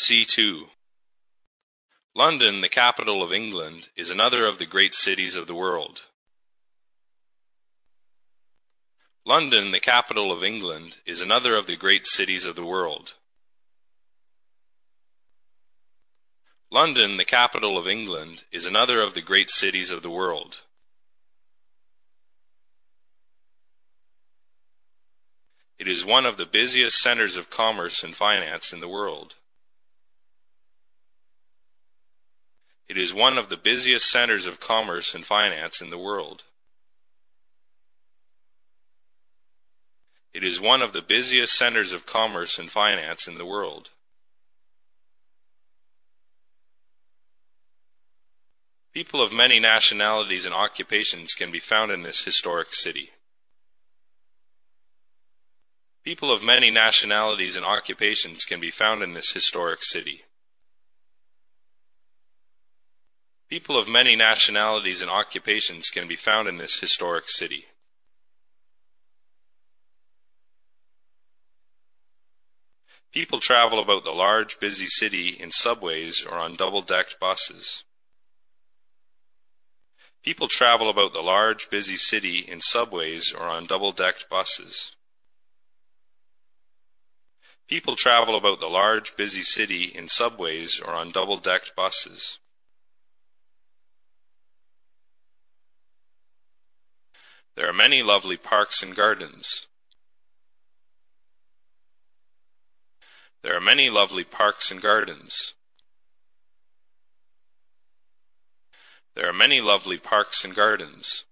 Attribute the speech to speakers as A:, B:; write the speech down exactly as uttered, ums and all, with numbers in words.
A: C two. London, the capital of England, is another of the great cities of the world. London, the capital of England, is another of the great cities of the world. London, the capital of England, is another of the great cities of the world. It is one of the busiest centers of commerce and finance in the world. It is one of the busiest centers of commerce and finance in the world. It is one of the busiest centers of commerce and finance in the world. People of many nationalities and occupations can be found in this historic city. People of many nationalities and occupations can be found in this historic city. People of many nationalities and occupations can be found in this historic city. People travel about the large, busy city in subways or on double-decked buses. People travel about the large, busy city in subways or on double-decked buses. People travel about the large, busy city in subways or on double-decked buses. There are many lovely parks and gardens. There are many lovely parks and gardens. There are many lovely parks and gardens.